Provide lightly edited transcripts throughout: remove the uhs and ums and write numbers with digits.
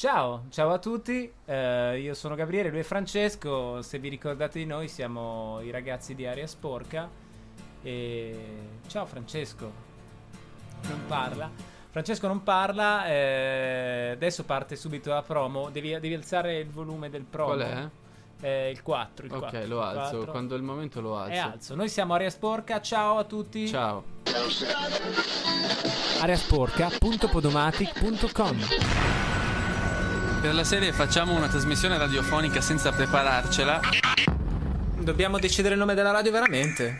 Ciao a tutti, io sono Gabriele, lui è Francesco. Se vi ricordate di noi siamo i ragazzi di Aria Sporca. E ciao Francesco. Francesco non parla, adesso parte subito la promo. Devi alzare il volume del promo. Qual è? Il 4. Ok, lo alzo, 4. quando è il momento lo alzo. Alzo. Noi siamo Aria Sporca, ciao a tutti. Ciao. Ariasporca.podomatic.com. Per la serie facciamo una trasmissione radiofonica senza prepararcela. Dobbiamo decidere il nome della radio veramente.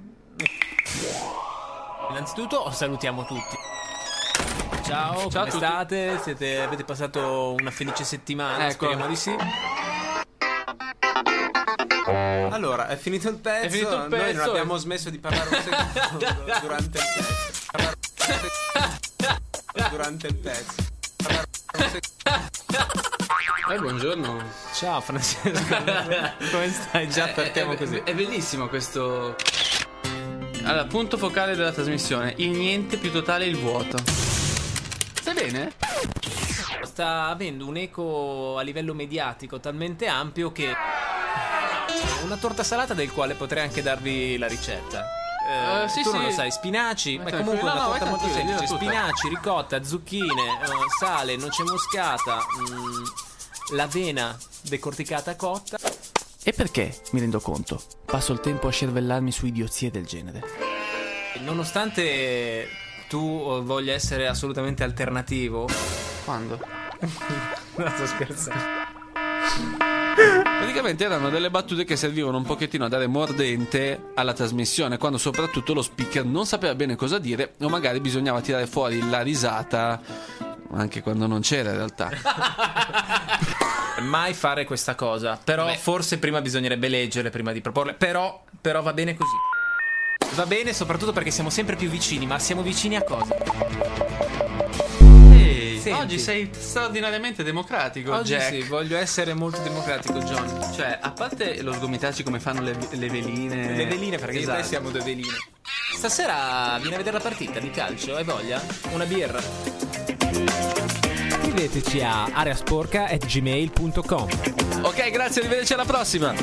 Innanzitutto salutiamo tutti. Ciao, come state? Avete passato una felice settimana? Ecco. Speriamo di sì. Allora, è finito il pezzo. Noi non abbiamo smesso di parlare un secondo durante il pezzo. Buongiorno. Ciao Francesco. Come stai? Già partiamo così. È bellissimo questo. Allora, punto focale della trasmissione: il niente più totale, il vuoto. Stai bene? Sta avendo un eco a livello mediatico talmente ampio che una torta salata del quale potrei anche darvi la ricetta. Sì, tu non sì. lo sai, spinaci, Ma ma tranquillo, comunque è una no, torta vai molto tranquillo, semplice. dillo tutta. Spinaci, ricotta, zucchine, sale, noce moscata, l'avena decorticata cotta. E perché, mi rendo conto, passo il tempo a scervellarmi su idiozie del genere. Nonostante tu voglia essere assolutamente alternativo. Quando? No, sto scherzando. Praticamente erano delle battute che servivano un pochettino a dare mordente alla trasmissione, quando soprattutto lo speaker non sapeva bene cosa dire, o magari bisognava tirare fuori la risata anche quando non c'era in realtà. Mai fare questa cosa. Però forse prima bisognerebbe leggere prima di proporle. Però va bene così. Va bene soprattutto perché siamo sempre più vicini. Ma siamo vicini a cosa? Senti. Oggi sei straordinariamente democratico, Oggi Jack. sì, voglio essere molto democratico, John. Cioè, a parte lo sgomitarci come fanno le veline. Le veline, perché Esatto. noi siamo due veline. Stasera vieni a vedere la partita di calcio, hai voglia? Una birra? Scriveteci a ariasporca@gmail.com. Ok, grazie, arrivederci alla prossima.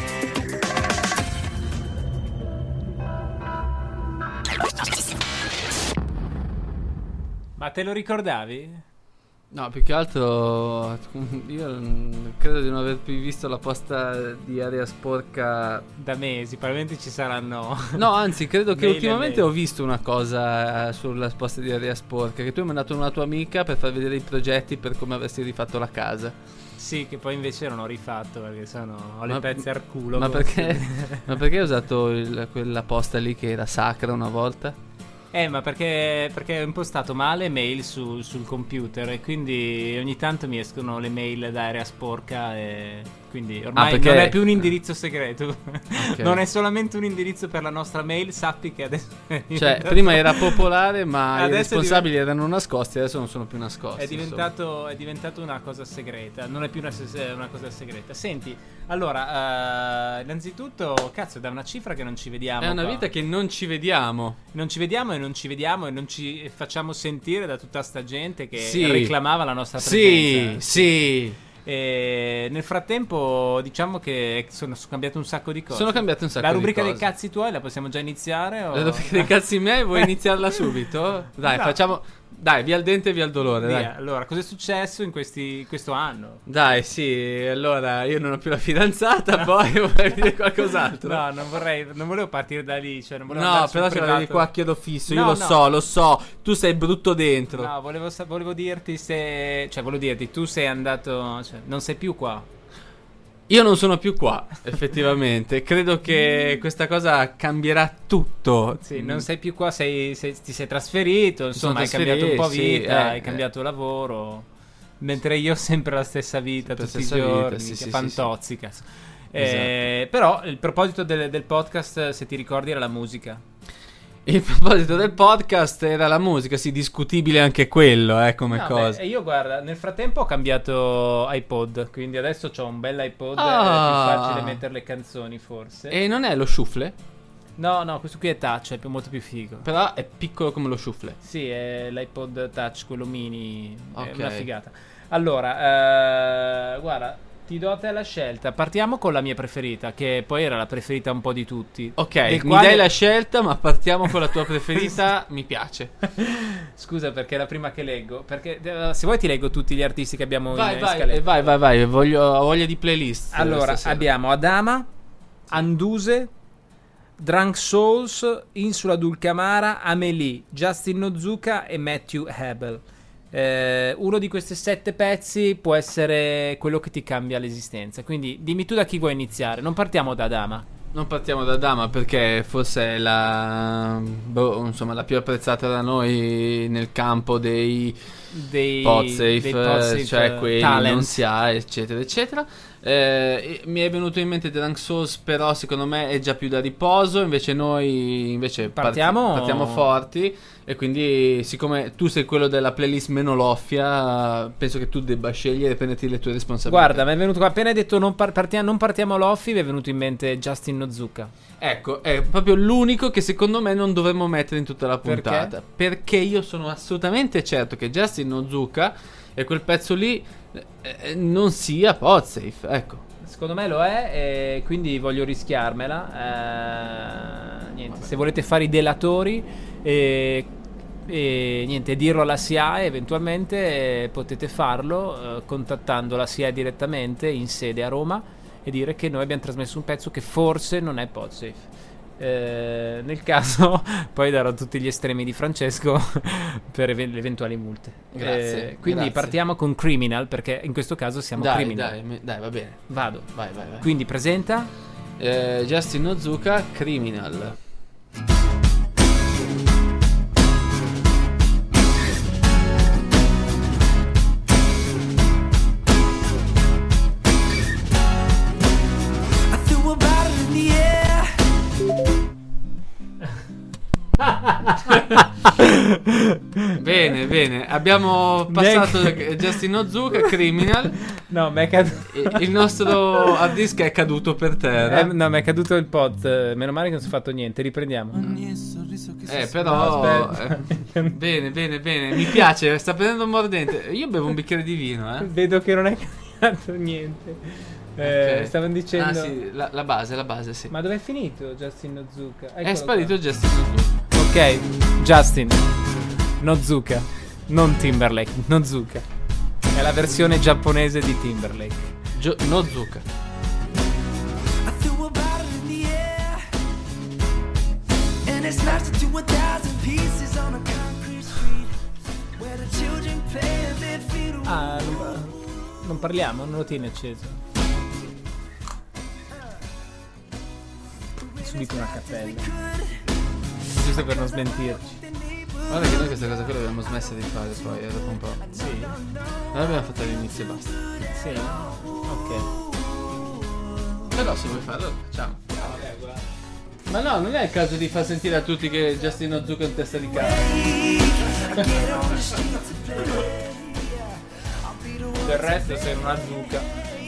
Ma te lo ricordavi? No, più che altro io credo di non aver più visto la posta di Aria Sporca. Da mesi, probabilmente ci saranno. No, anzi, credo che Mail e ultimamente mail. ho visto una cosa sulla posta di Aria Sporca, che tu hai mandato una tua amica per far vedere i progetti per come avresti rifatto la casa. Sì, che poi invece non ho rifatto perché ho le Ma- pezze al culo. Ma perché hai usato quella posta lì che era sacra una volta? Ma perché ho impostato male mail sul computer e quindi ogni tanto mi escono le mail da Area Sporca e quindi ormai perché- non è più un indirizzo segreto. Ok. Non è solamente un indirizzo per la nostra mail, sappi che adesso Cioè, prima era popolare, ma i Adesso è responsabili erano nascosti, adesso non sono più nascosti. è diventato una cosa segreta, non è più una cosa segreta. Senti, allora, innanzitutto, cazzo, è da una cifra che non ci vediamo. È una qua. vita che non ci vediamo. Non ci vediamo e non ci facciamo sentire da tutta sta gente che Sì. reclamava la nostra presenza. Sì. E nel frattempo diciamo che sono cambiate un sacco di cose. Sono cambiate un sacco La di rubrica cose. dei cazzi tuoi la possiamo già iniziare? O... La rubrica dei cazzi miei, vuoi iniziarla subito? Dai, No. facciamo. Dai, via il dente e via il dolore. Via. Dai. Allora, cosa è successo in questo anno? Dai, sì, allora io non ho più la fidanzata, poi vorrei dire qualcos'altro. No, non volevo partire da lì, cioè non volevo No, andare sul però ce l'avevi privato. qua a chiodo fisso, io No, lo so, tu sei brutto dentro. No, volevo dirti tu sei andato, cioè, non sei più qua. Io non sono più qua, effettivamente. Credo che questa cosa cambierà tutto. Sì, non sei più qua, ti sei trasferito, insomma, sono hai cambiato un po' trasferito, sì, vita, hai cambiato lavoro. Mentre io ho sempre la stessa vita, Sempre tutti i stessa vita, giorni, sì, che sì, fantozzi, cazzo. Esatto. Però il proposito del podcast, se ti ricordi, era la musica. Il proposito del podcast era la musica, sì, discutibile anche quello, come No, cosa. beh, io guarda, nel frattempo ho cambiato iPod, quindi adesso ho un bel iPod, è Ah. più facile mettere le canzoni forse. E non è lo shuffle? No, questo qui è touch, è molto più figo. Però è piccolo come lo soufflé. Sì, è l'iPod touch, quello mini. È Ok. una figata. Allora, guarda, ti do a te la scelta. Partiamo con la mia preferita, che poi era la preferita un po' di tutti. Ok, Del mi quale- dai la scelta, ma partiamo con la tua preferita. Mi piace. Scusa, perché è la prima che leggo. Perché se vuoi ti leggo tutti gli artisti che abbiamo in scaletta. Vai. Ho voglia di playlist. Allora, stasera. abbiamo Adama, Anduse, Drunk Souls, Insula Dulcamara, Amelie, Justin Nozuka e Matthew Hebel. Uno di questi 7 pezzi può essere quello che ti cambia l'esistenza. Quindi dimmi tu da chi vuoi iniziare. Non partiamo da Adama. Non partiamo da Dama perché forse è la più apprezzata da noi nel campo dei Podsafe, cioè quelli talent. non si ha, eccetera, eccetera. Mi è venuto in mente Drunk Souls, però secondo me è già più da riposo. Invece noi partiamo forti. E quindi, siccome tu sei quello della playlist meno loffia, penso che tu debba scegliere e prenderti le tue responsabilità. Guarda, mi è venuto appena hai detto non partiamo Loffi, mi è venuto in mente Justin Nozuka. Ecco, è proprio l'unico che secondo me non dovremmo mettere in tutta la puntata. Perché io sono assolutamente certo che Justin Nozuka e quel pezzo lì non sia Podsafe, ecco. Secondo me lo è, e quindi voglio rischiarmela. Niente, se volete fare i delatori e niente, dirlo alla SIAE eventualmente, potete farlo contattando la SIAE direttamente in sede a Roma e dire che noi abbiamo trasmesso un pezzo che forse non è Podsafe. Nel caso poi darò tutti gli estremi di Francesco per le eventuali multe. Grazie, Quindi grazie. partiamo con Criminal, perché in questo caso siamo Criminal. Dai, va bene. Vado. Vai. Quindi presenta. Justin Nozuka, Criminal. Bene, abbiamo passato Justin Nozuka, Criminal. No, mi è caduto. Il nostro hard disk è caduto per terra. No, mi è caduto il pod. Meno male che non si è fatto niente. Riprendiamo. Però No, aspetta. bene. Mi piace, sta prendendo un mordente. Io bevo un bicchiere di vino, Vedo che non è cambiato niente. Ok. Stavano dicendo. Ah, sì, la base, sì. Ma dov'è finito Justin Nozuka? È sparito Justin Nozuka. Ok, Justin Nozuka, non Timberlake, Nozuka. È la versione giapponese di Timberlake. Nozuka. Ah, non parliamo? Non lo tieni acceso? Subito una cappella. Giusto per non smentirci. Guarda che noi questa cosa qui l'abbiamo smessa di fare poi dopo un po'. Sì? Noi l'abbiamo fatta all'inizio e basta. Sì? Ok. Però se vuoi farlo, lo facciamo. Ma no, non è il caso di far sentire a tutti che Justin Nozuka è un testa di cazzo. Del resto sei una zucca.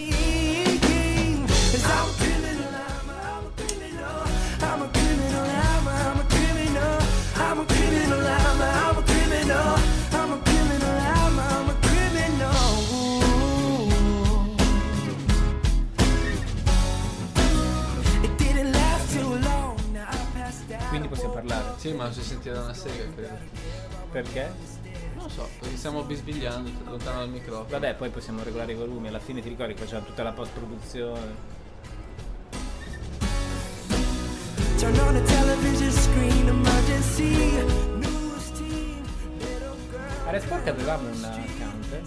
Quindi possiamo parlare. Sì, ma non si sentirà una sega, credo. Perché? Non lo so, perché stiamo bisbigliando lontano dal microfono. Vabbè, poi possiamo regolare i volumi. Alla fine ti ricordi che facciamo tutta la post-produzione. Turn on the television screen, emergency news team. Area Sporca avevamo un account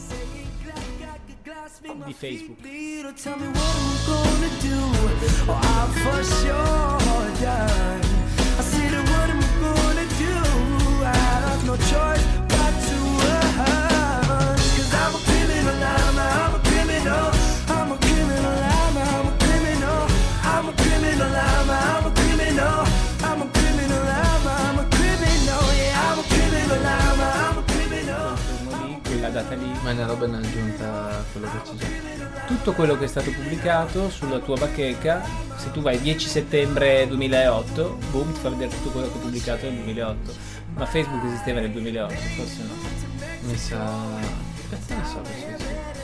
di Facebook. Tell me what I'm gonna do. Oh, I'm for sure done. I said, what am I gonna do? I have no choice but to run. 'Cause I'm a criminal, I'm a criminal. I'm a criminal, I'm a criminal. I'm a criminal, I'm a criminal. I'm a criminal, I'm a criminal. Yeah, I'm a criminal, I'm a criminal. Uno lì che quella data lì. Ma è una roba in aggiunta a quello che c'è già. Tutto quello che è stato pubblicato sulla tua bacheca, se tu vai 10 settembre 2008, boom, ti fa vedere tutto quello che è pubblicato nel 2008. Ma Facebook esisteva nel 2008, forse no. Mi sa... Cazzo ne so che c'è.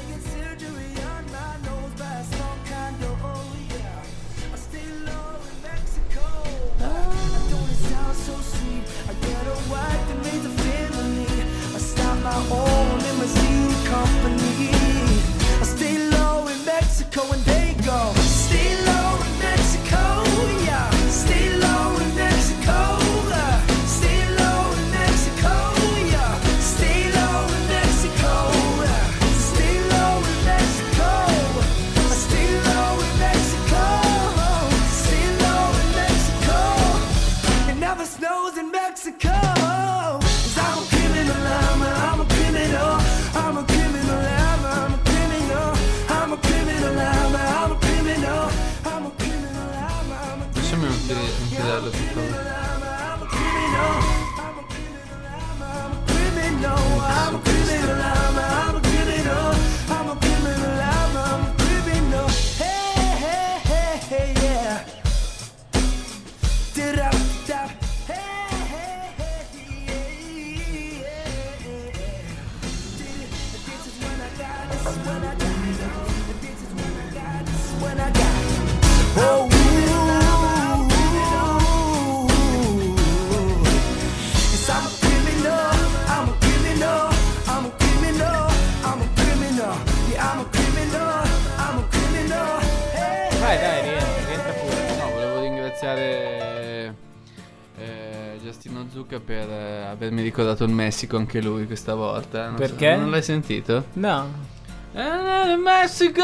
My own limousine company. I stay low in Mexico and they go. Stay low in Mexico, yeah. Stay low in Mexico. Stay low in Mexico, yeah. Stay low in Mexico. Stay low in Mexico. Stay low in Mexico. Stay low in Mexico. It never snows in Mexico. 'Cause I'm a criminal, I'm a criminal, I'm a criminal, I'm a criminal, I'm a criminal, I'm a criminal, I'm a criminal, I'm a Lasciami infilarlo tutto. criminal, I'm a criminal, I'm a criminal, I'm a criminal, I'm a criminal, I'm a criminal, I'm a criminal. Hey, hey, hey, hey, yeah. Da-da-da. Hey, hey, hey, yeah. This is when I die, this is when I die, this is when I die, this is when I die. Oh, yes, I'm a criminal, I'm a criminal, I'm a criminal, I'm a criminal, yeah, I'm a criminal, I'm a criminal. Hey, Vai, dai, rientra pure. No, volevo ringraziare Giustino Zucca per avermi ricordato il Messico anche lui questa volta. Non Perché? Non l'hai sentito? No, Mexico!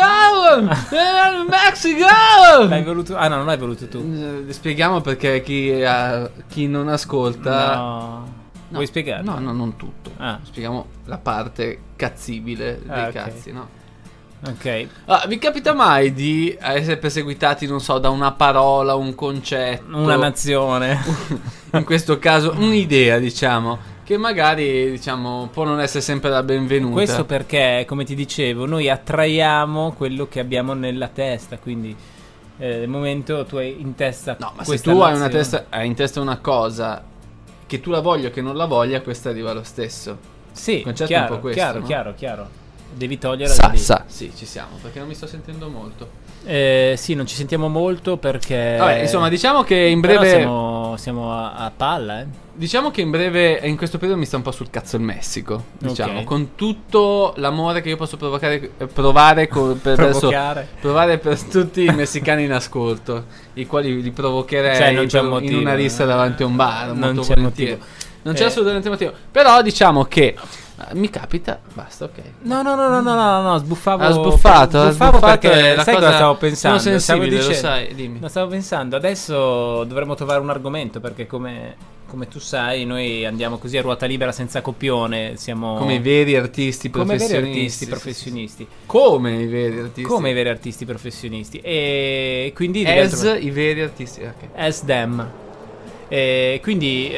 Mexico! l'hai voluto. Ah, no, non l'hai voluto tu. Spieghiamo perché chi non ascolta. No. Vuoi spiegare? No, non tutto. Ah. Spieghiamo la parte cazzibile dei Ok. cazzi, no? Ok. Vi capita mai di essere perseguitati, non so, da una parola, un concetto, Una nazione. in questo caso un'idea, diciamo, che magari, diciamo, può non essere sempre la benvenuta. Questo perché, come ti dicevo, noi attraiamo quello che abbiamo nella testa. Quindi, nel momento tu hai in testa. No, ma se questa tu hai nazione. hai in testa una cosa, che tu la voglia o che non la voglia, questa arriva lo stesso. Sì, il concetto chiaro, è un po' questo, chiaro, no? chiaro. Devi togliere da lì. Sì, ci siamo, perché non mi sto sentendo molto. Sì, non ci sentiamo molto perché. Vabbè, insomma, diciamo che in però breve siamo a palla, eh. diciamo che in breve, in questo periodo mi sta un po' sul cazzo il Messico, diciamo, Ok. con tutto l'amore che io posso provare Provocare. provare per tutti i messicani in ascolto, i quali li provocherei Cioè, non c'è un in motivo, una rissa davanti a un bar, non molto c'è volentieri. motivo. Non c'è assolutamente motivo. Però diciamo che mi capita, basta, ok. No, sbuffavo. Ha sbuffato perché è la sai cosa- cosa stavo pensando? Sono sensibile, Stavo lo dicendo- sai, dimmi. No, stavo pensando, adesso dovremmo trovare un argomento perché come tu sai, noi andiamo così a ruota libera senza copione, siamo Come i veri artisti come veri professionisti. artisti sì, professionisti. sì, sì. Come i veri artisti. Come i veri artisti professionisti. E quindi As i veri artisti, ok. as them. E quindi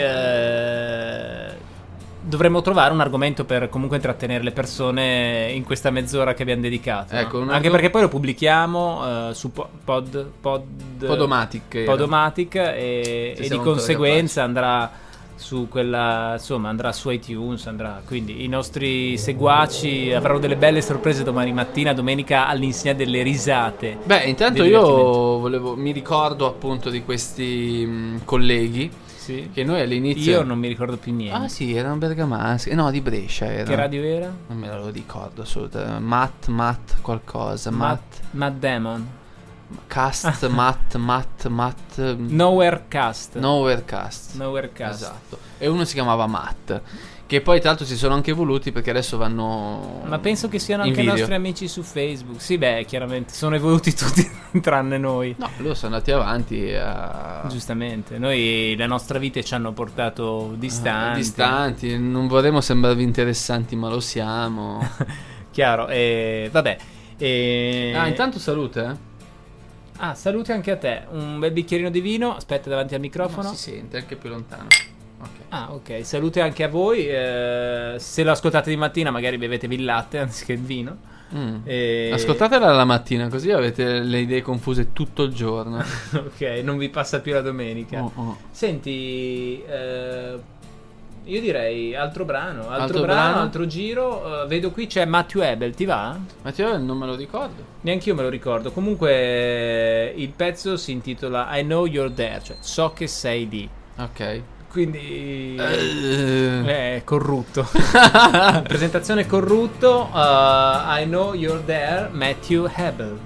dovremmo trovare un argomento per comunque intrattenere le persone in questa mezz'ora che abbiamo dedicato. No? Ecco, Anche perché poi lo pubblichiamo su Podomatic. era. Podomatic e Ci di siamo ancora conseguenza andrà su quella, insomma, andrà su iTunes, quindi i nostri seguaci avranno delle belle sorprese domani mattina, domenica, all'insegna delle risate. Beh, intanto di io divertimento. mi ricordo appunto di questi colleghi Sì. che noi all'inizio... Io non mi ricordo più niente. Ah sì, erano bergamaschi. No, di Brescia era. Che radio era? Non me lo ricordo assolutamente. Matt qualcosa. Matt Damon. Cast, Matt. Nowhere Cast. Nowhere Cast. Nowhere Cast. Esatto. E uno si chiamava Matt. Che poi tra l'altro si sono anche evoluti perché adesso vanno... Ma penso che siano in anche i video. nostri amici su Facebook. Sì, beh, chiaramente sono evoluti tutti tranne noi. No, loro sono andati avanti a... Giustamente, noi le nostre vite ci hanno portato distanti. distanti. Non vorremmo sembrarvi interessanti, ma lo siamo. Chiaro, vabbè. Intanto salute, eh. Ah, salute anche a te. Un bel bicchierino di vino. Aspetta davanti al microfono. No, si sente anche più lontano. Ok. Ah, ok. Salute anche a voi. Se lo ascoltate di mattina, magari bevetevi il latte anziché il vino. Ascoltatela la mattina, così avete le idee confuse tutto il giorno. Ok, non vi passa più la domenica. Senti, io direi altro brano, altro giro. Vedo qui c'è Matthew Ebel, ti va? Matthew Ebel non me lo ricordo. Neanch'io me lo ricordo. Comunque il pezzo si intitola I Know You're There, cioè so che sei lì. Ok. Quindi corrutto. Presentazione corrutto. I Know You're There, Matthew Hebel.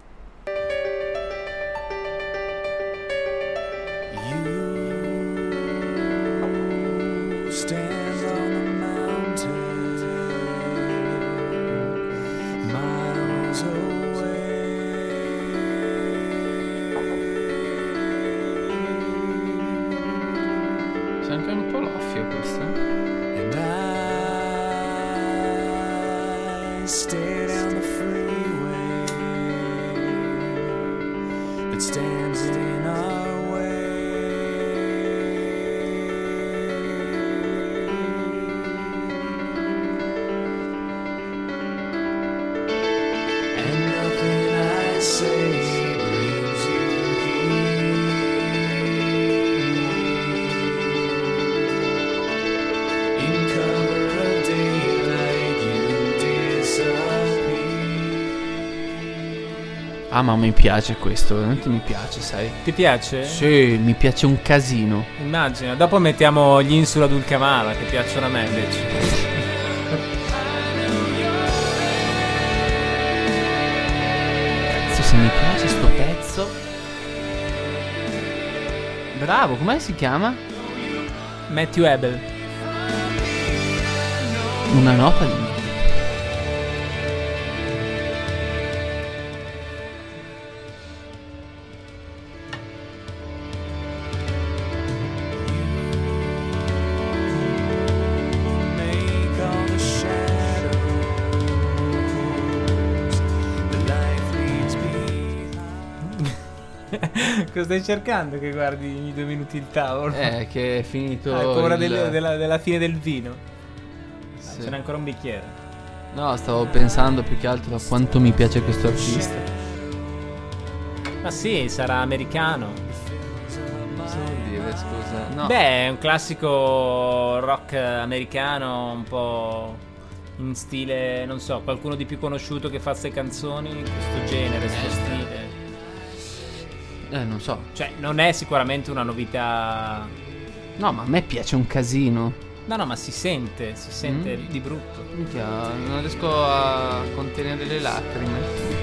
You stand on the mountain, miles away. C'è anche un po' l'offio questo. And I stare down the freeway that stands in our way. And nothing I say brings you here. In cover of daylight you disappear. Ah, ma mi piace questo, veramente mi piace, sai. Ti piace? Sì, mi piace un casino. Immagina. Dopo mettiamo gli Insula Dulcamara che piacciono a me invece. Se mi piace sto pezzo. Bravo, come si chiama? Matthew Ebel. Una nota di Make all the shadows the life leaves behind. Cosa stai cercando che guardi ogni 2 minuti il tavolo? che è finito. Hai paura il- della fine del vino? Sì. Ce n'è ancora un bicchiere. No, stavo pensando più che altro a quanto mi piace questo artista. Ma sì, sarà americano. Cosa vuol dire, scusa? No. Beh, è un classico rock americano, un po' in stile, non so, qualcuno di più conosciuto che fa queste canzoni, questo genere, questo stile. Non so. Cioè, non è sicuramente una novità. No, ma a me piace un casino. No, ma si sente di brutto. Minchia, non riesco a contenere le lacrime.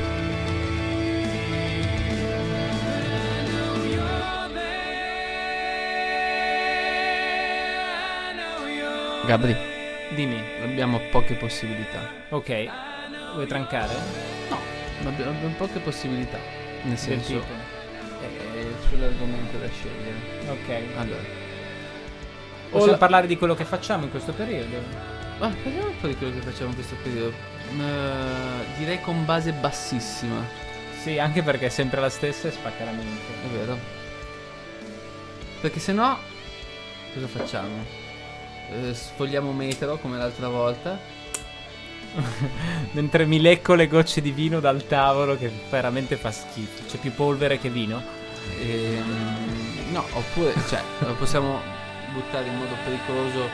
Gabri, Dimmi. abbiamo poche possibilità. Ok, vuoi trancare? No, abbiamo poche possibilità. Nel Del senso, tipo. sull'argomento da scegliere. Ok. Allora, Possiamo parlare di quello che facciamo in questo periodo? parliamo un po' di quello che facciamo in questo periodo. Direi con base bassissima. Sì, anche perché è sempre la stessa e spacca la mente. È vero. Perché se no, cosa facciamo? Sfogliamo metro come l'altra volta. Mentre mi lecco le gocce di vino dal tavolo che veramente fa schifo. C'è più polvere che vino. No, oppure, cioè, lo possiamo buttare in modo pericoloso.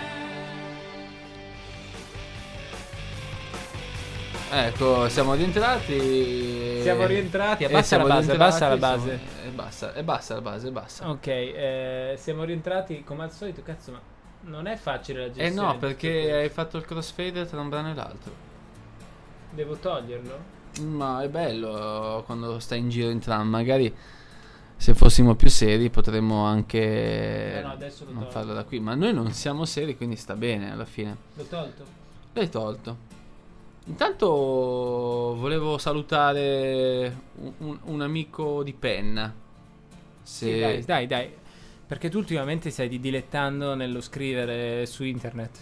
Ecco, siamo rientrati. Siamo rientrati. Abbassa siamo la base, rientrati, abbassa la base. È bassa la base, è bassa. Ok, siamo rientrati come al solito. Cazzo, ma non è facile la gestione. No, di perché tutto hai fatto il crossfade tra un brano e l'altro. questo. Devo toglierlo? Ma è bello quando stai in giro in tram. Magari se fossimo più seri potremmo anche No, adesso lo non tolgo. farlo da qui. Ma noi non siamo seri, quindi sta bene alla fine. L'ho tolto? L'hai tolto. Intanto volevo salutare un amico di penna. Se... Sì, dai. Perché tu ultimamente stai dilettando nello scrivere su internet.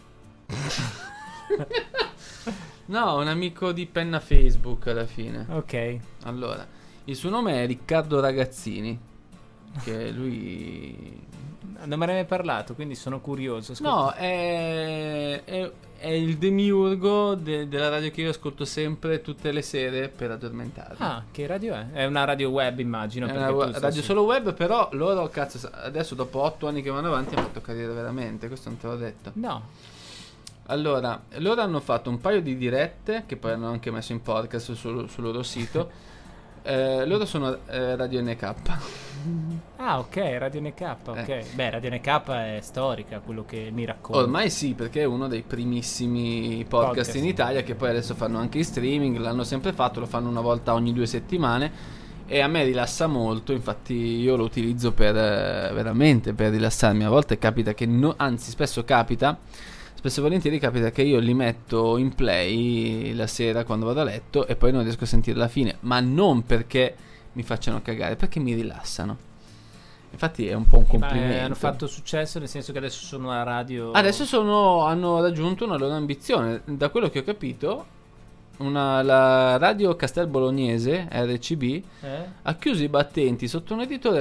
No, un amico di penna Facebook alla fine. Ok. Allora, il suo nome è Riccardo Ragazzini. Che lui Non me ne hai mai parlato, quindi sono curioso. Ascolta. No, è il demiurgo della radio che io ascolto sempre tutte le sere per addormentarmi. Ah, che radio è? È una radio web, immagino. È perché una tu radio solo web, però loro, cazzo, adesso dopo 8 anni che vanno avanti hanno fatto carriera veramente, questo non te l'ho detto. No. Allora, loro hanno fatto un paio di dirette, che poi hanno anche messo in podcast sul loro sito. Loro sono Radio NK. Ah, ok, Radio NK, ok. Beh, Radio NK è storica, quello che mi racconta. Ormai sì, perché è uno dei primissimi podcast in Italia, che poi adesso fanno anche in streaming, l'hanno sempre fatto, lo fanno una volta ogni 2 settimane e a me rilassa molto, infatti io lo utilizzo veramente per rilassarmi. A volte capita che, anzi spesso e volentieri capita che io li metto in play la sera quando vado a letto e poi non riesco a sentire la fine, ma non perché mi facciano cagare, perché mi rilassano. Infatti è un po' un complimento. Hanno fatto successo, nel senso che adesso sono a radio. Adesso hanno raggiunto una loro ambizione. Da quello che ho capito, la radio Castel Bolognese RCB ha chiuso i battenti sotto un editore,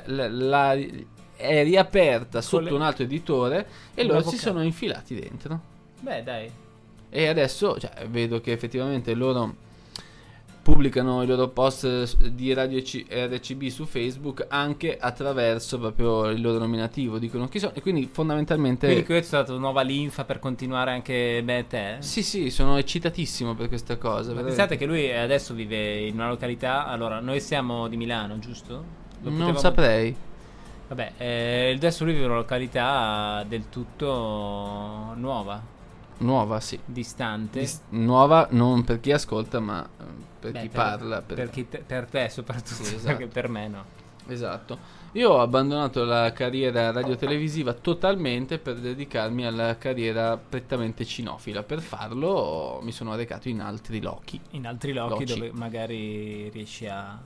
è riaperta sotto un altro editore e loro si sono infilati dentro. Beh, dai. E adesso vedo che effettivamente loro pubblicano i loro post di Radio RCB su Facebook anche attraverso proprio il loro nominativo, dicono chi sono, e quindi fondamentalmente... Quindi questo è stato nuova linfa per continuare anche te? Sì, sono eccitatissimo per questa cosa. Pensate che lui adesso vive in una località, allora noi siamo di Milano, giusto? Non saprei. Vabbè, adesso lui vive in una località del tutto nuova, sì. Distante. Nuova non per chi ascolta, ma per chi parla. Per te soprattutto, sì, esatto. Perché per me no. Esatto. Io ho abbandonato la carriera radiotelevisiva totalmente per dedicarmi alla carriera prettamente cinofila. Per farlo mi sono recato in altri lochi. Dove magari riesci a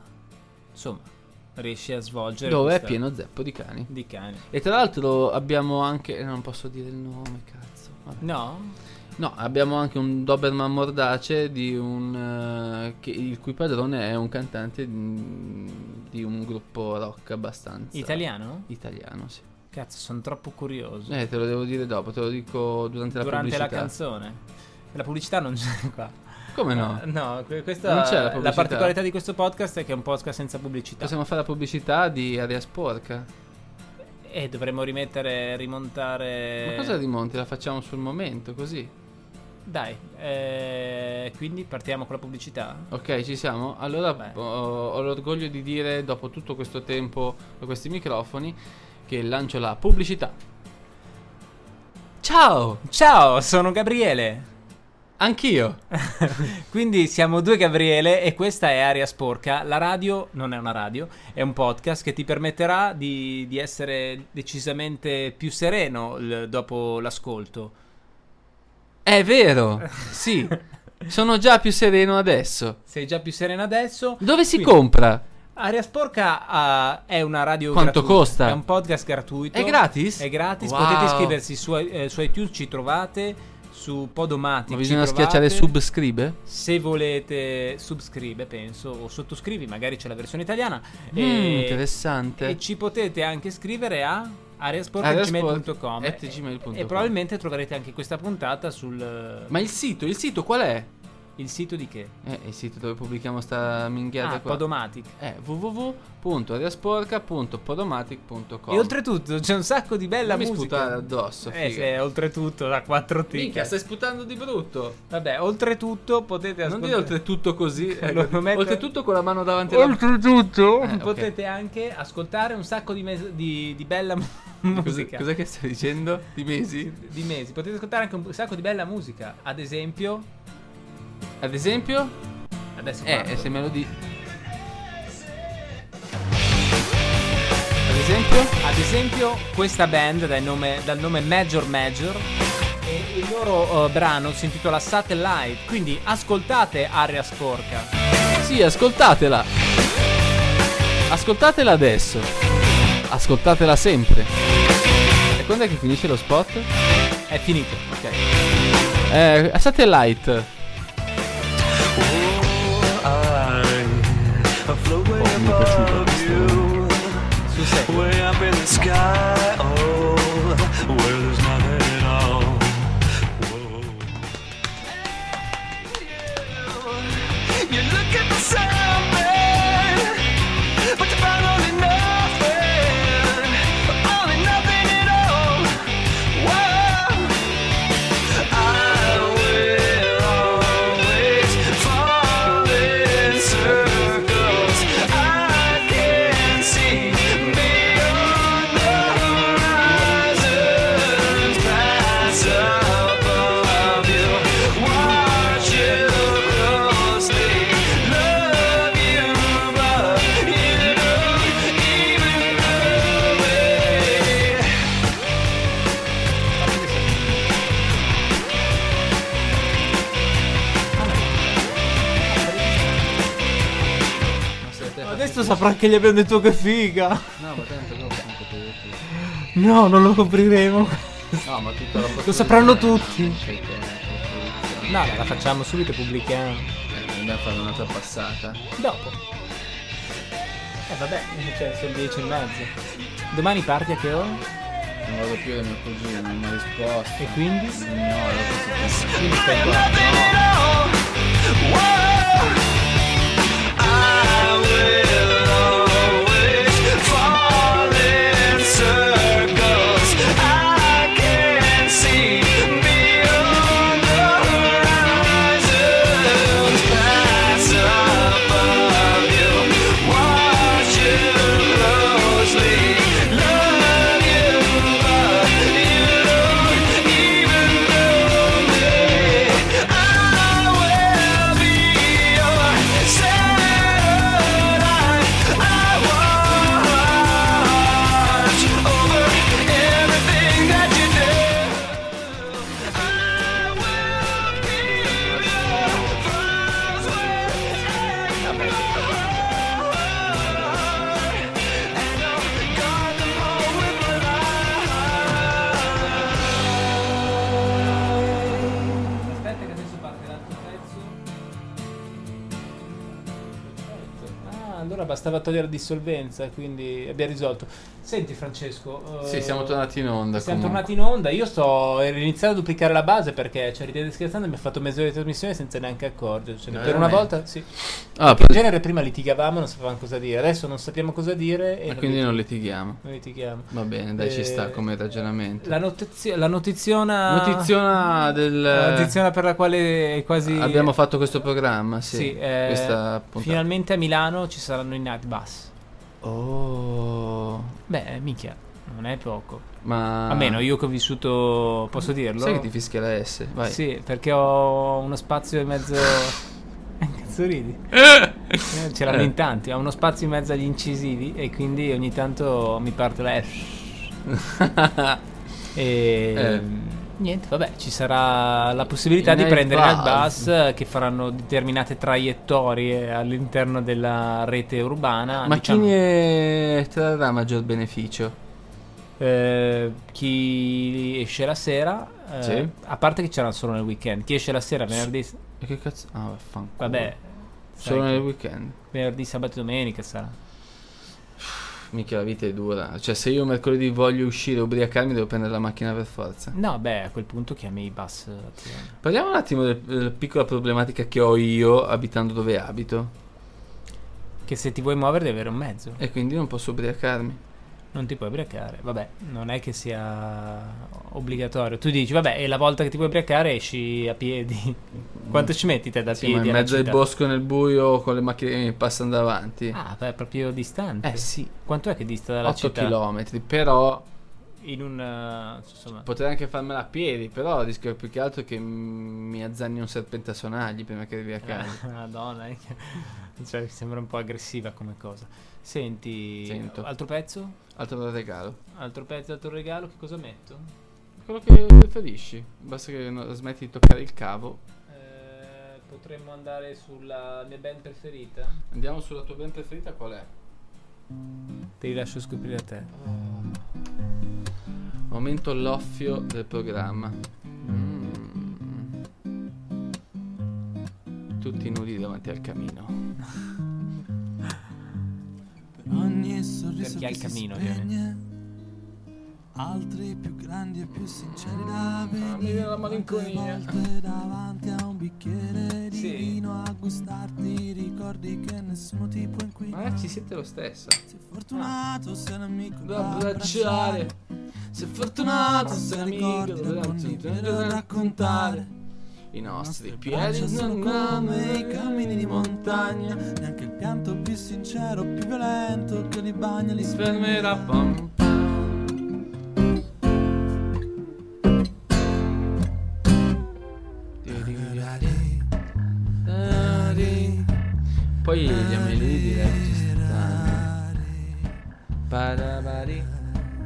svolgere dove è pieno zeppo di cani. E tra l'altro abbiamo anche, non posso dire il nome, cazzo. Vabbè. No, abbiamo anche un Doberman mordace il cui padrone è un cantante di un gruppo rock abbastanza italiano? Italiano, sì. Cazzo, sono troppo curioso. Te lo devo dire dopo, te lo dico durante la pubblicità. La canzone. La pubblicità non c'è qua. Come no? No, questa non c'è la pubblicità. La particolarità di questo podcast è che è un podcast senza pubblicità. Possiamo fare la pubblicità di Aria Sporca. E dovremmo rimontare. Ma cosa rimonti? La facciamo sul momento, così. Dai, quindi partiamo con la pubblicità. Ok, ci siamo. Allora ho l'orgoglio di dire, dopo tutto questo tempo a questi microfoni, che lancio la pubblicità. Ciao, sono Gabriele. Anch'io. Quindi siamo 2 Gabriele e questa è Aria Sporca. La radio non è una radio, è un podcast che ti permetterà di essere decisamente più sereno dopo l'ascolto. È vero, sì. Sono già più sereno adesso. Sei già più sereno adesso? Dove si compra? Aria Sporca è una radio Quanto gratuita. costa? È un podcast gratuito. È gratis? È gratis, wow. Potete iscriversi su iTunes, ci trovate, su Podomatic. Ma bisogna schiacciare subscribe? Se volete subscribe, penso, o sottoscrivi, magari c'è la versione italiana. Interessante. E ci potete anche scrivere a ariasport@gmail.com e probabilmente troverete anche questa puntata sul... Ma il sito qual è? Il sito di che? Il sito dove pubblichiamo sta minghiata qua. Podomatic. www.ariasporca.podomatic.com. E oltretutto c'è un sacco di bella musica. Mi sputare addosso. Se oltretutto da 4 tic. Minchia, stai sputando di brutto. Vabbè, oltretutto potete ascoltare. Non dire oltretutto così. Metto... Oltretutto con la mano davanti oltretutto potete anche ascoltare un sacco di bella musica. Cos'è che stai dicendo? Di mesi? Di mesi. Potete ascoltare anche un sacco di bella musica. Ad esempio? Adesso se me lo dici. Ad esempio questa band dal nome Major e il loro brano si intitola Satellite, quindi ascoltate Aria Sporca. Sì, ascoltatela adesso, ascoltatela sempre. E quando è che finisce lo spot? È finito, ok. Satellite. Mi è piaciuta questa. sul serio. Way up in the sky, oh, where there's nothing at all. Whoa. You look at the something, but you find only nothing at all. Whoa. I will always fall in circles. I can see beyond the horizons, pass above you, watch you closely, love you, but you don't even know it. Adesso saprà che gli abbiamo detto che figa. No, ma tanto dopo non capite tutto. No, non lo copriremo. No, ma tutta la Lo sapranno tutti. C'è tempo, No, la facciamo subito e pubblichiamo. dobbiamo fare un'altra passata. Dopo. Vabbè, cioè sono 10:30. Domani parti a che ora? Non vado più da mio cugino, non mi ha risposto. E quindi? No, dopo Quindi stai qua. Nothing at all. Whoa. I will always fall in circles. I can see beyond the horizons, pass above you, watch you closely, love you, but you don't even know me. I will be your satellite. I watch over everything that you do. I will be your first and I'll guard them all with my life. Aspetta che adesso parte l'altro pezzo. Ah, allora bastava togliere la dissolvenza, quindi abbiamo risolto. Senti Francesco, Sì, siamo tornati in onda. siamo comunque. tornati in onda. Io ero iniziato a duplicare la base perché, cioè, ridete scherzando, mi ha fatto mezz'ora di trasmissione senza neanche accorgercene. Per una Veramente? volta, sì. Ah, In genere prima litigavamo, non sapevamo cosa dire. Adesso non sappiamo cosa dire e e quindi non litighiamo. non litighiamo. Va bene, dai, ci sta come ragionamento. La notiziona. Notiziona del... La notiziona per la quale è quasi. Abbiamo fatto questo programma, sì. Sì, Questa puntata. finalmente a Milano ci saranno i Night Bus. Oh, Beh, minchia, non è poco. ma... Almeno io che ho vissuto, posso dirlo? Sai che ti fischia la S? Vai. Sì, perché ho uno spazio in mezzo. Cazzo ridi? Ce l'hanno in tanti, ho uno spazio in mezzo agli incisivi e quindi ogni tanto mi parte la S. E niente, vabbè, ci sarà la possibilità I di night prendere i night bus. bus che faranno determinate traiettorie all'interno della rete urbana. Ma diciamo, chi ne trarrà maggior beneficio? chi esce la sera, Sì. a parte che c'erano solo nel weekend, chi esce la sera venerdì, E che cazzo? Ah, vaffanculo. vabbè, sai Solo che nel weekend. venerdì, sabato e domenica sarà. Mica la vita è dura. Cioè, se io mercoledì voglio uscire e ubriacarmi, devo prendere la macchina per forza. No, beh, a quel punto chiami i bus. Parliamo un attimo della piccola problematica che ho io abitando dove abito. Che se ti vuoi muovere devi avere un mezzo. E quindi non posso ubriacarmi. Non ti puoi ubriacare. Vabbè, non è che sia obbligatorio. Tu dici, vabbè, e la volta che ti vuoi ubriacare esci a piedi. Quanto ci metti te da Sì, piedi? ma in alla mezzo al città? bosco nel buio con le macchine che mi passano davanti. Ah, beh, è proprio distante. Sì, Quanto è che dista dalla 8 città? chilometri, però In un insomma, potrei anche farmela a piedi, però rischio più che altro che mi azzanni un serpente a sonagli prima che arrivi a casa. Madonna, cioè, mi sembra un po' aggressiva come cosa. Senti, Sento. altro pezzo? Altro regalo. Altro pezzo, altro regalo, che cosa metto? Quello che preferisci, basta che smetti di toccare il cavo. Potremmo andare sulla mia band preferita? Andiamo sulla tua band preferita, qual è? Te li lascio scoprire a te. Momento l'offio del programma. Tutti nudi davanti al camino. Ogni Per chi ha il cammino, ovviamente. Altri più grandi e più sinceri da vedere. Mi viene la malinconia. Volte davanti a un bicchiere di Sì. vino a gustarti, ricordi che nessuno ti può inquinare. Ma ci siete lo stesso. Sei fortunato se un amico Da abbracciare. Sei fortunato se un amico da raccontare. I nostri piedi sono non come i cammini di montagna. Neanche il pianto più sincero, più violento che li bagna, li fermerà. Pam pam. Poi gli amelini direi che ci stanno. Parabari.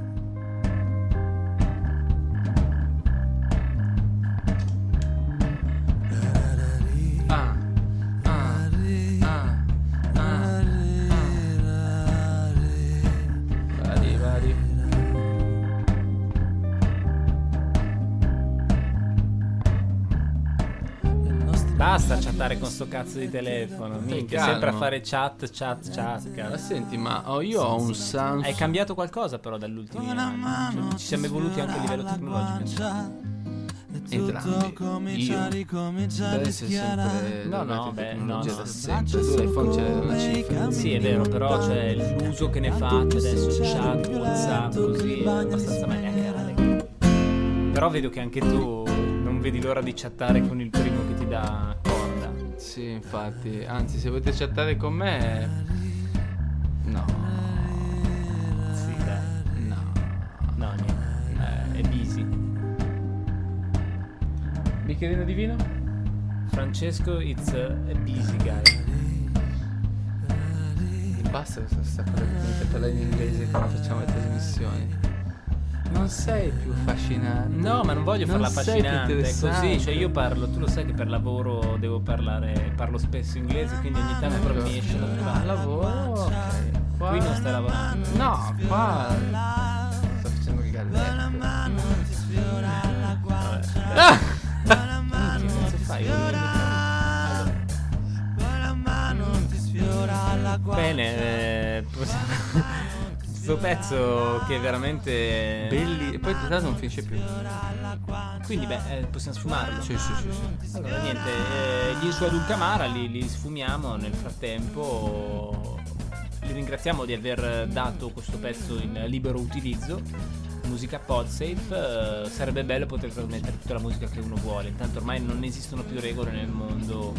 Basta chattare con sto cazzo di telefono. Minchia, calmo. sempre a fare chat. Ma Cazzo. senti, ma io ho un Samsung. Hai cambiato qualcosa però dall'ultimi anni? Cioè, ci siamo evoluti anche a livello tecnologico. Entrambi. Io per essere sempre No, no, tecnologia no. da sempre. Tu l'iPhone c'è una cifra. Sì, è vero, però cioè, l'uso che ne faccio adesso, chat, WhatsApp, così, è abbastanza maniacale. Però vedo che anche tu non vedi l'ora di chattare con il primo che ti dà corda. Sì, infatti. Anzi, se volete chattare con me. No. Sì, dai. No, niente. È busy. Bicchierino di vino? Francesco, it's a busy guy. Basta questa cosa che parlare in inglese quando facciamo le trasmissioni. Non sei più affascinante. No, ma non voglio farla Non sei più affascinante, è così, interessante. cioè io parlo, tu lo sai che per lavoro devo parlo spesso inglese, quindi ogni tanto proprio mi esce da lavoro. Ok. Qua... Qui non stai lavorando. No, qua sto facendo il galletto. Che cazzo fai? Bene, questo pezzo che è veramente Belli. E poi tra l'altro non finisce più. quindi possiamo sfumarlo. Sì. Allora niente, gli su Adulcamara li sfumiamo nel frattempo. Li ringraziamo di aver dato questo pezzo in libero utilizzo. Musica Podsafe, sarebbe bello poter trasmettere tutta la musica che uno vuole. Intanto ormai non esistono più regole nel mondo,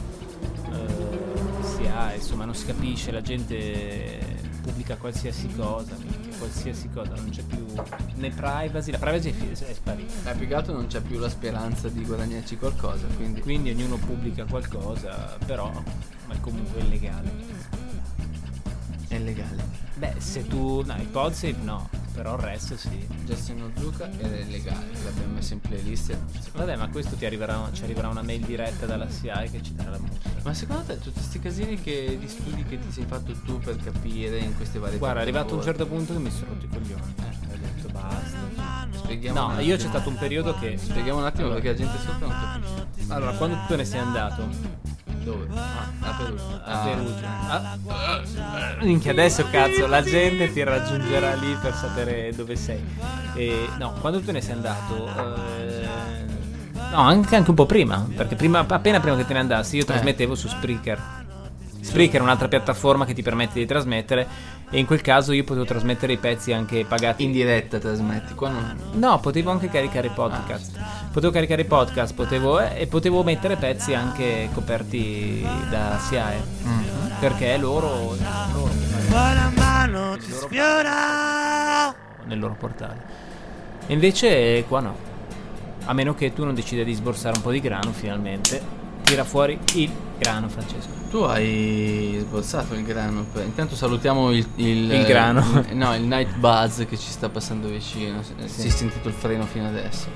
insomma non si capisce, la gente pubblica qualsiasi cosa, non c'è più né privacy, la privacy è sparita. Più che altro non c'è più la speranza di guadagnarci qualcosa, Quindi ognuno pubblica qualcosa, però è comunque illegale. è legale. Beh, se tu... no, il Podsafe no, però il resto sì. Justin Ozuka era illegale, l'abbiamo messo in playlist. Vabbè, ma questo ci arriverà una mail diretta dalla SIAE che ci darà la musica. Ma secondo te tutti questi casini di studi che ti sei fatto tu per capire in queste varie Guarda, è arrivato un piattaforme? certo punto che mi sono rotto i coglioni. Ho detto basta. Spieghiamo un No, attimo. io c'è stato un periodo che... Spieghiamo un attimo perché la gente sopra non capisce. Allora, quando tu te ne sei andato... Dove? A Perugia. A Perugia. Minchia, adesso cazzo, la gente ti raggiungerà lì per sapere dove sei. No, quando tu te ne sei andato... no, anche un po' prima, perché appena prima che te ne andassi io trasmettevo su Spreaker. Spreaker è un'altra piattaforma che ti permette di trasmettere, e in quel caso io potevo trasmettere i pezzi anche pagati In diretta trasmetti, qua non... No, potevo anche caricare i podcast. Potevo caricare i podcast, e potevo mettere pezzi anche coperti da SIAE. Perché loro Buona mano ti sfiora. nel loro portale. E invece qua no. A meno che tu non decida di sborsare un po' di grano, finalmente. Tira fuori il grano, Francesco. Tu hai sborsato il grano. Intanto salutiamo il grano. No, il Night Buzz che ci sta passando vicino. Si è sentito il freno fino adesso.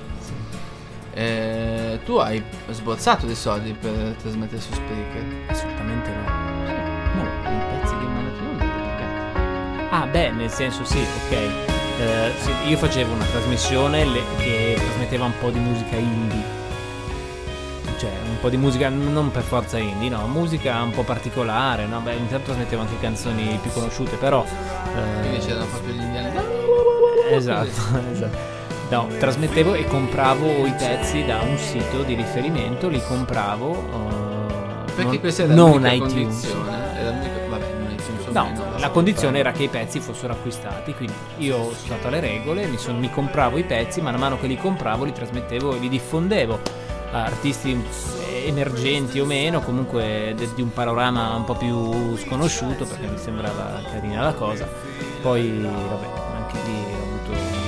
Tu hai sborsato dei soldi per trasmettere su Spreaker? Assolutamente no. No, i pezzi che mi hanno dato non li hai pubblicati. Ah, beh, nel senso sì, ok. Sì, io facevo una trasmissione che trasmetteva un po' di musica indie. Cioè un po' di musica, non per forza indie, no, musica un po' particolare, no? Beh, intanto trasmettevo anche canzoni più conosciute, però quindi c'erano proprio gli indiani. esatto. No, trasmettevo e compravo i pezzi da un sito di riferimento, li compravo perché questa era non l'unica iTunes. condizione. Era l'unica, vabbè, non iTunes, No, la condizione era che i pezzi fossero acquistati, quindi io ho stato alle regole, mi compravo i pezzi, man mano che li compravo li trasmettevo e li diffondevo a artisti emergenti o meno, comunque di un panorama un po' più sconosciuto, perché mi sembrava carina la cosa. Poi vabbè, anche lì ho avuto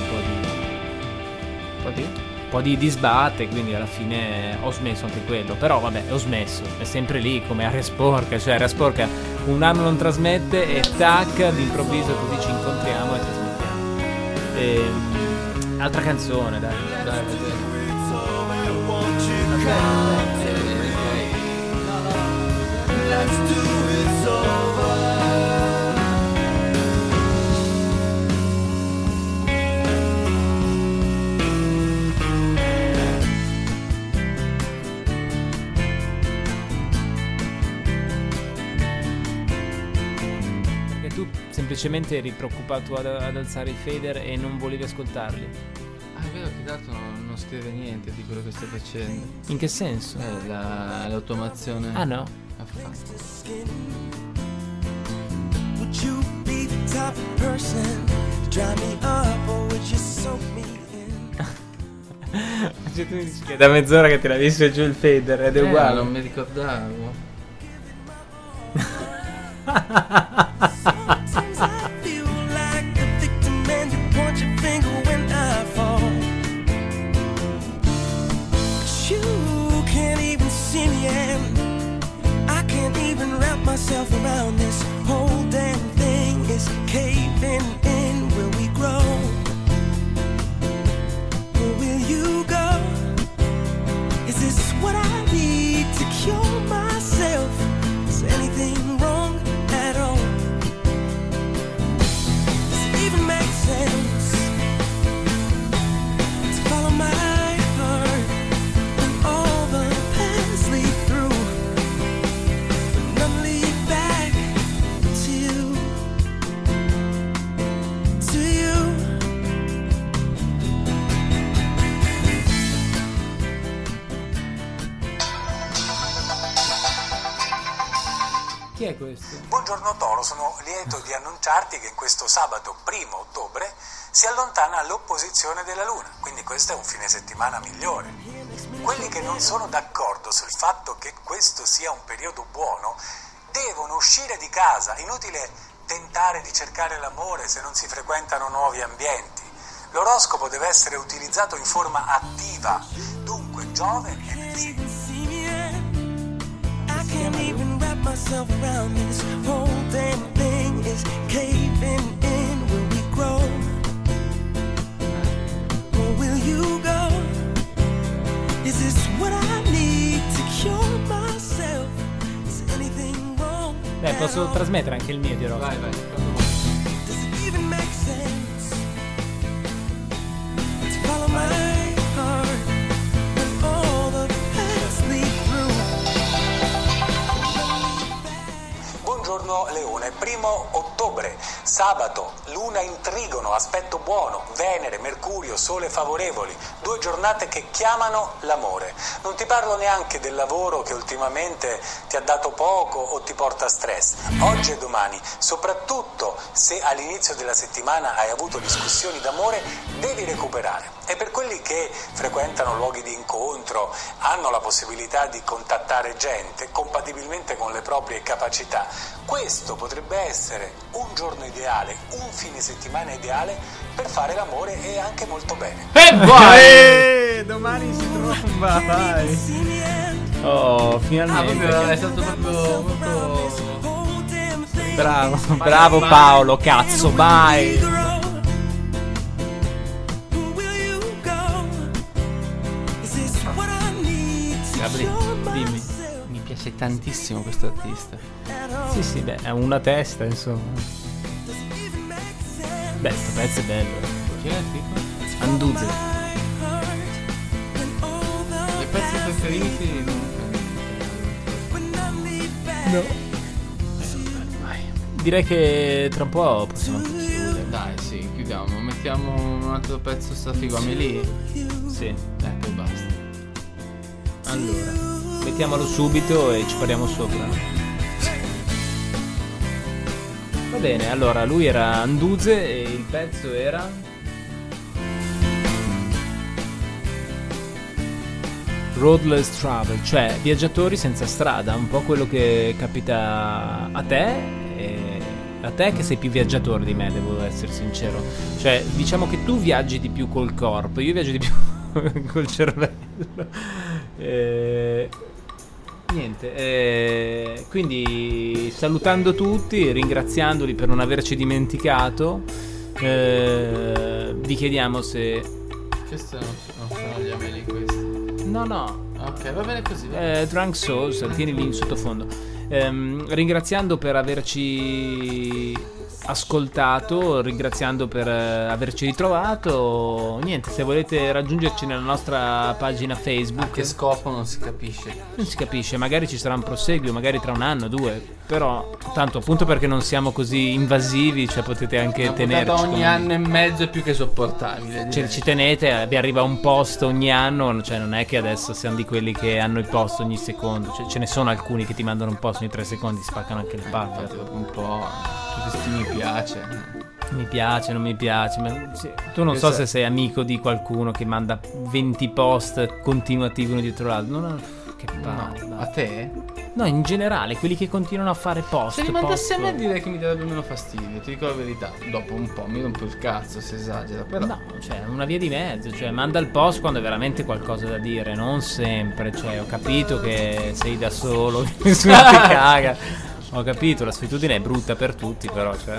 un po' di disbatte, quindi alla fine ho smesso anche quello. Però vabbè, ho smesso, è sempre lì come Area Sporca, cioè Area Sporca un anno non trasmette e tac, d'improvviso così ci incontriamo e trasmettiamo. Altra canzone, dai. Perché tu semplicemente eri preoccupato ad alzare i fader e non volevi ascoltarli. Ah, è vero che tanto non scrive niente di quello che stai facendo. In che senso? L'automazione. Ah no? Would you be the type of person to dry me up or would you soak me in? Cioè, tu mi dici che da mezz'ora che te l'hai visto giù il fader ed è uguale. Non mi ricordavo. Sometimes I feel like the victim and you point your finger when I fall. But you can't even see me and I can't even wrap myself around this whole damn thing is caving in. Will we grow? Or will you go? Is this what I need to cure myself? Is anything wrong at all? Does it even make sense to follow my heart when all the paths lead through, but none lead back to you, to you? Chi è questo? Buongiorno Toro, sono lieto di annunciarti che in questo sabato 1° ottobre si allontana l'opposizione della Luna, quindi questo è un fine settimana migliore. Quelli che non sono d'accordo sul fatto che questo sia un periodo buono devono uscire di casa, inutile tentare di cercare l'amore se non si frequentano nuovi ambienti. L'oroscopo deve essere utilizzato in forma attiva, dunque Giove è nel segno. I can't even wrap myself around this whole damn thing is caving in. Will we grow? Or will you go? Is this what I need to cure myself? Is anything wrong? Beh, posso trasmettere anche il mio di roba. Vai. Does it even make sense to follow my heart when all the paths lead through? Buongiorno Leone, 1° ottobre, sabato, Luna in Trigono, aspetto buono, Venere, Mercurio, Sole favorevoli, 2 giornate che chiamano l'amore. Non ti parlo neanche del lavoro che ultimamente ti ha dato poco o ti porta stress. Oggi e domani, soprattutto se all'inizio della settimana hai avuto discussioni d'amore, devi recuperare. E per quelli che frequentano luoghi di incontro, hanno la possibilità di contattare gente compatibilmente con le proprie capacità, questo potrebbe essere un giorno ideale, un fine settimana ideale per fare l'amore e anche molto bene. E vai! Domani si tromba, vai. Oh, finalmente. È stato proprio molto... Bravo Paolo, cazzo, vai. Gabri, dimmi. Mi piace tantissimo questo artista. Sì, beh, ha una testa, insomma. Beh, sto pezzo è bello. Chi è il tipo? Anduze. I pezzi preferiti? No. Direi che tra un po' possiamo anche chiudere. Dai, sì, chiudiamo. Mettiamo un altro pezzo strafigo a Melee. Sì. Poi basta. Allora, mettiamolo subito e ci parliamo sopra. Va bene, allora lui era Anduze e il pezzo era Roadless Travel, cioè viaggiatori senza strada, un po' quello che capita a te, e a te che sei più viaggiatore di me, devo essere sincero. Cioè, diciamo che tu viaggi di più col corpo, io viaggio di più col cervello. Niente, quindi salutando tutti, ringraziandoli per non averci dimenticato, vi chiediamo se... Questi non sono gli Amelie questi. No. Ok, va bene così. Drunk Souls, tieni lì in sottofondo. Ringraziando per averci ascoltato, ringraziando per averci ritrovato. Niente, se volete raggiungerci nella nostra pagina Facebook. A che scopo non si capisce. Non si capisce, magari ci sarà un proseguio, magari tra un anno, 2. Però tanto appunto perché non siamo così invasivi, cioè potete anche tenerci ogni anno e mezzo è più che sopportabile. Cioè, ci tenete, vi arriva un post ogni anno, cioè non è che adesso siamo di quelli che hanno i post ogni secondo, cioè, ce ne sono alcuni che ti mandano un post ogni 3 secondi, spaccano anche le palle. Infatti dopo un po' tutti sti mi piace. Mi piace, non mi piace, ma sì, tu non so se sei amico di qualcuno che manda 20 post continuativi uno dietro l'altro. Che palle. No, a te? No, in generale, quelli che continuano a fare post. Se li mandassi a me direi che mi darebbe meno fastidio, ti dico la verità. Dopo un po' mi rompo il cazzo se esagera, però. No, cioè una via di mezzo, cioè manda il post quando hai veramente qualcosa da dire, non sempre, cioè ho capito che sei da solo, nessuno ti caga. Ho capito, la solitudine è brutta per tutti, però cioè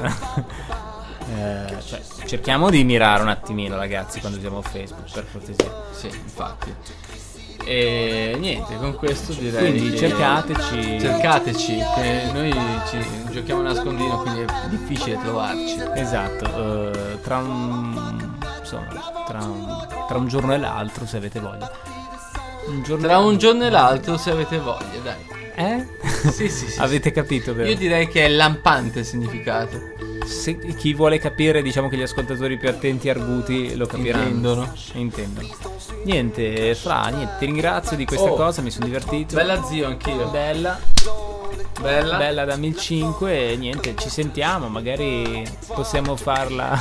cerchiamo di mirare un attimino, ragazzi, quando usiamo Facebook, per cortesia. Sì, infatti. E niente, con questo direi. Quindi che cercateci, che noi ci giochiamo a nascondino, quindi è difficile trovarci. Esatto, tra un giorno e l'altro, se avete voglia. Un giorno e l'altro, se avete voglia, dai. Sì. Avete capito, vero? Io direi che è lampante il significato. Se chi vuole capire, diciamo che gli ascoltatori più attenti e arguti lo capiranno. Intendono. Niente, ti ringrazio di questa cosa, mi sono divertito. Bella zio, anch'io. Bella dammi il 5 e niente, ci sentiamo, magari possiamo farla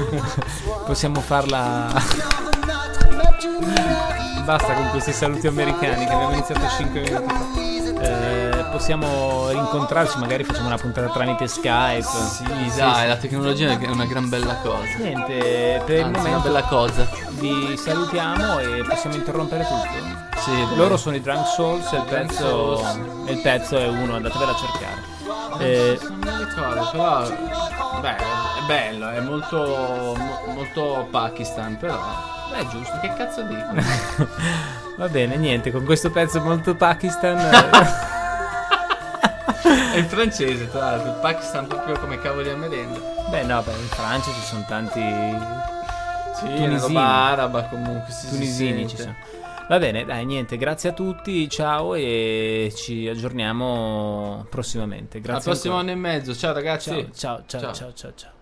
basta con questi saluti americani che abbiamo iniziato 5 minuti fa. Possiamo incontrarci, magari facciamo una puntata tramite Skype. Sì, dai, la tecnologia è una gran bella cosa. Niente, per il momento una bella cosa. vi salutiamo e possiamo interrompere tutto. Sì, loro sono i Drunk Souls e il pezzo è uno, andatevelo a cercare. Non mi ricordo, però beh, è bello, è molto Pakistan, però è giusto. Che cazzo dico? Va bene, niente, con questo pezzo molto Pakistan. È in francese, tra l'altro, il Pakistan proprio come cavoli a merenda. Beh, no, in Francia ci sono tanti tunisini, roba araba comunque, tunisini ci sono. Va bene, dai, niente, grazie a tutti, ciao e ci aggiorniamo prossimamente. Grazie. Al prossimo anno e mezzo, ciao ragazzi. Ciao.